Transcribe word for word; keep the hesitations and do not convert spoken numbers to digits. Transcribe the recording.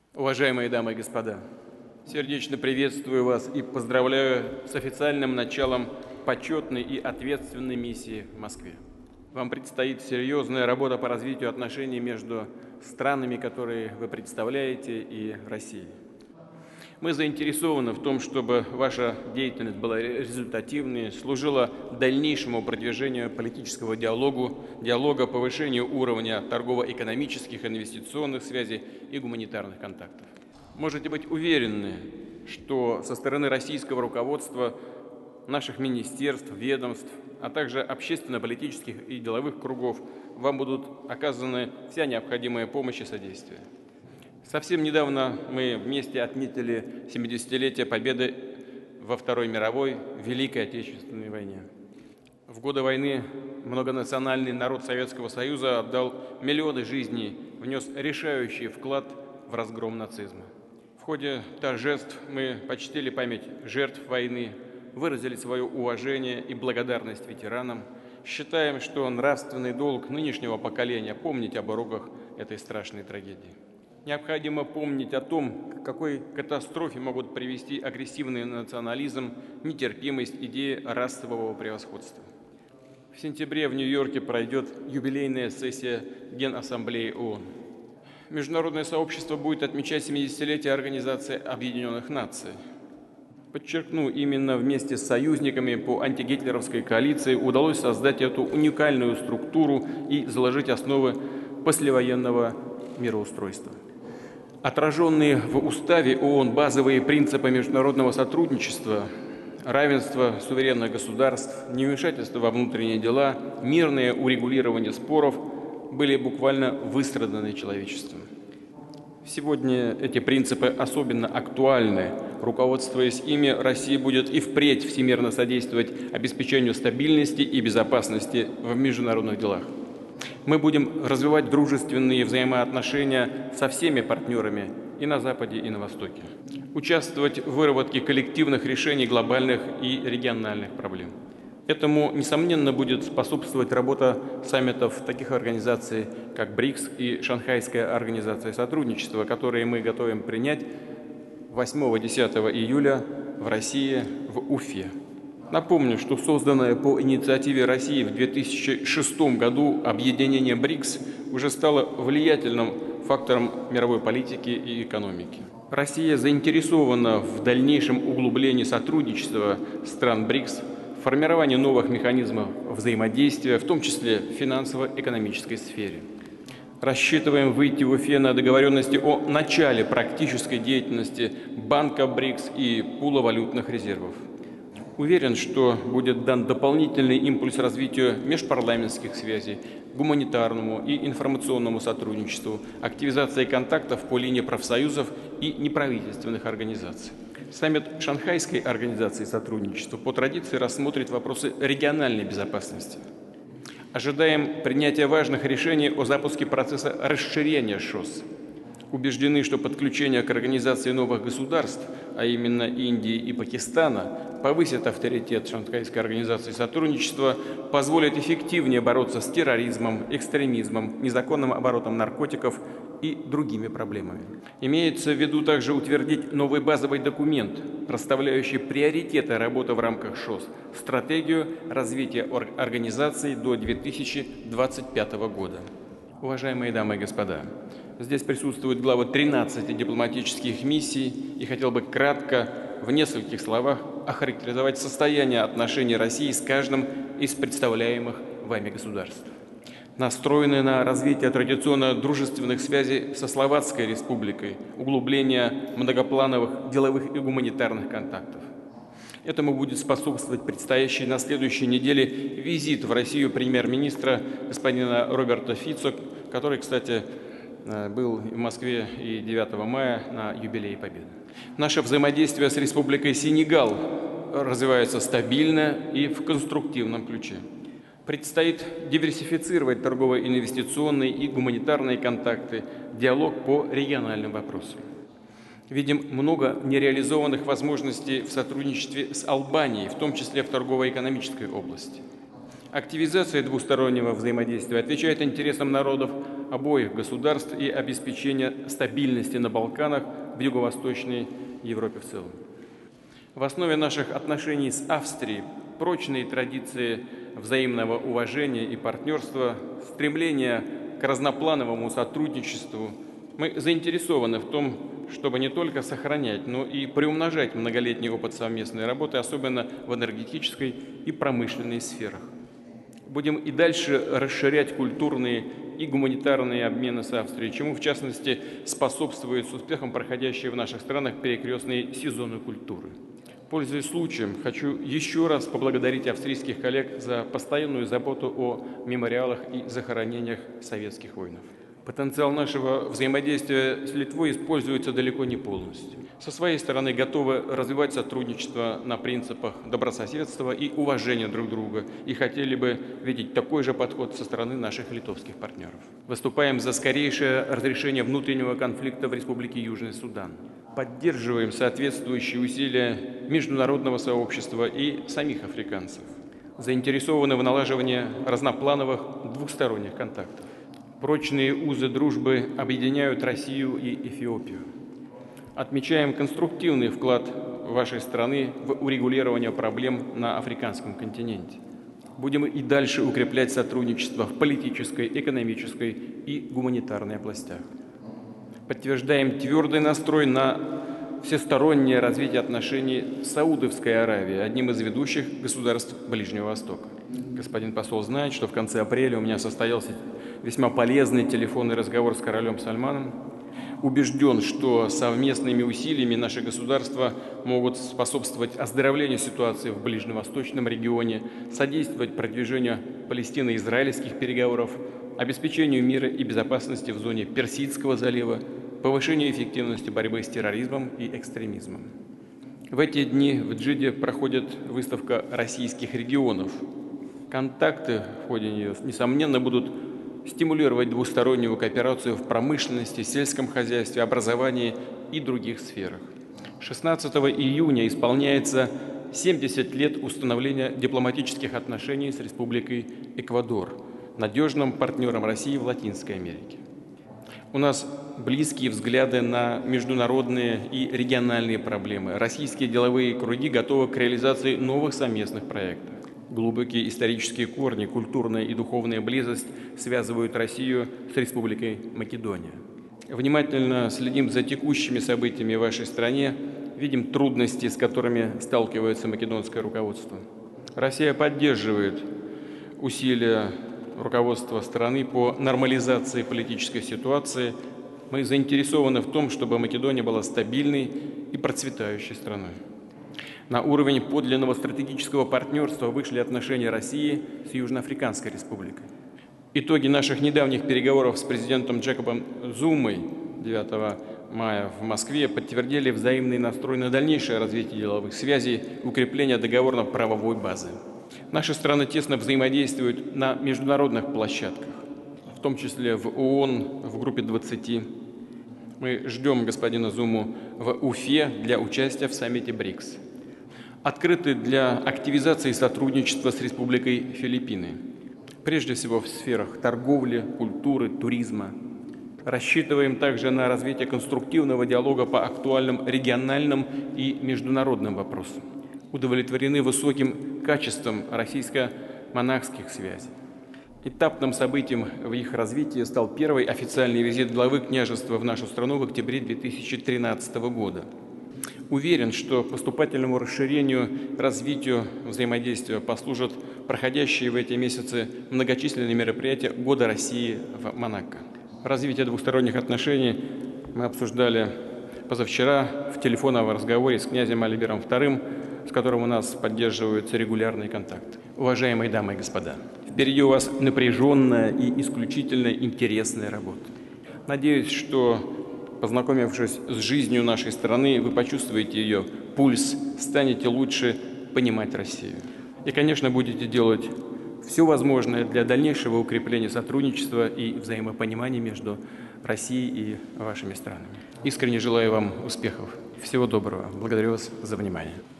Уважаемые дамы и господа, сердечно приветствую вас и поздравляю с официальным началом почетной и ответственной миссии в Москве. Вам предстоит серьезная работа по развитию отношений между странами, которые вы представляете, и Россией. Мы заинтересованы в том, чтобы ваша деятельность была результативной, служила дальнейшему продвижению политического диалога, диалога, повышению уровня торгово-экономических, инвестиционных связей и гуманитарных контактов. Можете быть уверены, что со стороны российского руководства, наших министерств, ведомств, а также общественно-политических и деловых кругов вам будут оказаны вся необходимая помощь и содействие. Совсем недавно мы вместе отметили семидесятилетие победы во Второй мировой Великой Отечественной войне. В годы войны многонациональный народ Советского Союза отдал миллионы жизней, внес решающий вклад в разгром нацизма. В ходе торжеств мы почтили память жертв войны, выразили свое уважение и благодарность ветеранам. Считаем, что нравственный долг нынешнего поколения помнить об уроках этой страшной трагедии. Необходимо помнить о том, к какой катастрофе могут привести агрессивный национализм, нетерпимость, идеи расового превосходства. В сентябре в Нью-Йорке пройдет юбилейная сессия Генассамблеи ООН. Международное сообщество будет отмечать семидесятилетие Организации Объединенных Наций. Подчеркну, именно вместе с союзниками по антигитлеровской коалиции удалось создать эту уникальную структуру и заложить основы послевоенного мироустройства. Отраженные в Уставе ООН базовые принципы международного сотрудничества, равенство суверенных государств, невмешательство во внутренние дела, мирное урегулирование споров были буквально выстраданы человечеством. Сегодня эти принципы особенно актуальны. Руководствуясь ими, Россия будет и впредь всемирно содействовать обеспечению стабильности и безопасности в международных делах. Мы будем развивать дружественные взаимоотношения со всеми партнерами и на Западе, и на Востоке. Участвовать в выработке коллективных решений глобальных и региональных проблем. Этому, несомненно, будет способствовать работа саммитов таких организаций, как БРИКС и Шанхайская организация сотрудничества, которые мы готовим принять восьмого-десятого июля в России, в Уфе. Напомню, что созданное по инициативе России в две тысячи шестом году объединение БРИКС уже стало влиятельным фактором мировой политики и экономики. Россия заинтересована в дальнейшем углублении сотрудничества стран БРИКС, в формировании новых механизмов взаимодействия, в том числе в финансово-экономической сфере. Рассчитываем выйти в Уфе на договоренности о начале практической деятельности Банка БРИКС и пула валютных резервов. Уверен, что будет дан дополнительный импульс развитию межпарламентских связей, гуманитарному и информационному сотрудничеству, активизации контактов по линии профсоюзов и неправительственных организаций. Саммит Шанхайской организации сотрудничества по традиции рассмотрит вопросы региональной безопасности. Ожидаем принятия важных решений о запуске процесса расширения ШОС. Убеждены, что подключение к организации новых государств, а именно Индии и Пакистана, повысит авторитет Шанхайской организации сотрудничества, позволит эффективнее бороться с терроризмом, экстремизмом, незаконным оборотом наркотиков и другими проблемами. Имеется в виду также утвердить новый базовый документ, расставляющий приоритеты работы в рамках ШОС, стратегию развития организации до две тысячи двадцать пятого года. Уважаемые дамы и господа, здесь присутствуют главы тринадцати дипломатических миссий, и хотел бы кратко, в нескольких словах, охарактеризовать состояние отношений России с каждым из представляемых вами государств. Настроены на развитие традиционно дружественных связей со Словацкой Республикой, углубление многоплановых деловых и гуманитарных контактов. Этому будет способствовать предстоящий на следующей неделе визит в Россию премьер-министра господина Роберта Фицо, который, кстати, был в Москве и девятого мая на юбилее Победы. Наше взаимодействие с Республикой Сенегал развивается стабильно и в конструктивном ключе. Предстоит диверсифицировать торгово-инвестиционные и гуманитарные контакты, диалог по региональным вопросам. Видим много нереализованных возможностей в сотрудничестве с Албанией, в том числе в торгово-экономической области. Активизация двустороннего взаимодействия отвечает интересам народов обоих государств и обеспечения стабильности на Балканах, в Юго-Восточной Европе в целом. В основе наших отношений с Австрией прочные традиции взаимного уважения и партнерства, стремление к разноплановому сотрудничеству. Мы заинтересованы в том, чтобы не только сохранять, но и приумножать многолетний опыт совместной работы, особенно в энергетической и промышленной сферах. Будем и дальше расширять культурные и гуманитарные обмены с Австрией, чему, в частности, способствует с успехом проходящие в наших странах перекрестные сезоны культуры. Пользуясь случаем, хочу еще раз поблагодарить австрийских коллег за постоянную заботу о мемориалах и захоронениях советских воинов. Потенциал нашего взаимодействия с Литвой используется далеко не полностью. Со своей стороны готовы развивать сотрудничество на принципах добрососедства и уважения друг друга, и хотели бы видеть такой же подход со стороны наших литовских партнеров. Выступаем за скорейшее разрешение внутреннего конфликта в Республике Южный Судан. Поддерживаем соответствующие усилия международного сообщества и самих африканцев. Заинтересованы в налаживании разноплановых двухсторонних контактов. Прочные узы дружбы объединяют Россию и Эфиопию. Отмечаем конструктивный вклад вашей страны в урегулирование проблем на африканском континенте. Будем и дальше укреплять сотрудничество в политической, экономической и гуманитарной областях. Подтверждаем твердый настрой на всестороннее развитие отношений с Саудовской Аравией, одним из ведущих государств Ближнего Востока. Господин посол знает, что в конце апреля у меня состоялся весьма полезный телефонный разговор с королем Сальманом. Убежден, что совместными усилиями наши государства могут способствовать оздоровлению ситуации в ближневосточном регионе, содействовать продвижению палестино-израильских переговоров, обеспечению мира и безопасности в зоне Персидского залива, повышению эффективности борьбы с терроризмом и экстремизмом. В эти дни в Джиде проходит выставка российских регионов. Контакты в ходе нее, несомненно, будут стимулировать двустороннюю кооперацию в промышленности, сельском хозяйстве, образовании и других сферах. шестнадцатого июня исполняется семьдесят лет установления дипломатических отношений с Республикой Эквадор, надежным партнером России в Латинской Америке. У нас близкие взгляды на международные и региональные проблемы. Российские деловые круги готовы к реализации новых совместных проектов. Глубокие исторические корни, культурная и духовная близость связывают Россию с Республикой Македония. Внимательно следим за текущими событиями в вашей стране, видим трудности, с которыми сталкивается македонское руководство. Россия поддерживает усилия руководства страны по нормализации политической ситуации. Мы заинтересованы в том, чтобы Македония была стабильной и процветающей страной. На уровень подлинного стратегического партнерства вышли отношения России с Южноафриканской Республикой. Итоги наших недавних переговоров с президентом Джекобом Зумой девятого мая в Москве подтвердили взаимный настрой на дальнейшее развитие деловых связей, укрепление договорно-правовой базы. Наши страны тесно взаимодействуют на международных площадках, в том числе в ООН, в группе двадцати. Мы ждем господина Зуму в Уфе для участия в саммите БРИКС. Открыты для активизации сотрудничества с Республикой Филиппины, прежде всего в сферах торговли, культуры, туризма. Рассчитываем также на развитие конструктивного диалога по актуальным региональным и международным вопросам. Удовлетворены высоким качеством российско-монахских связей. Этапным событием в их развитии стал первый официальный визит главы княжества в нашу страну в октябре две тысячи тринадцатого года. Уверен, что поступательному расширению, развитию взаимодействия послужат проходящие в эти месяцы многочисленные мероприятия Года России в Монако. Развитие двусторонних отношений мы обсуждали позавчера в телефонном разговоре с князем Альбером вторым, с которым у нас поддерживаются регулярные контакты. Уважаемые дамы и господа, впереди у вас напряженная и исключительно интересная работа. Надеюсь, что, познакомившись с жизнью нашей страны, вы почувствуете ее пульс, станете лучше понимать Россию. И, конечно, будете делать все возможное для дальнейшего укрепления сотрудничества и взаимопонимания между Россией и вашими странами. Искренне желаю вам успехов. Всего доброго. Благодарю вас за внимание.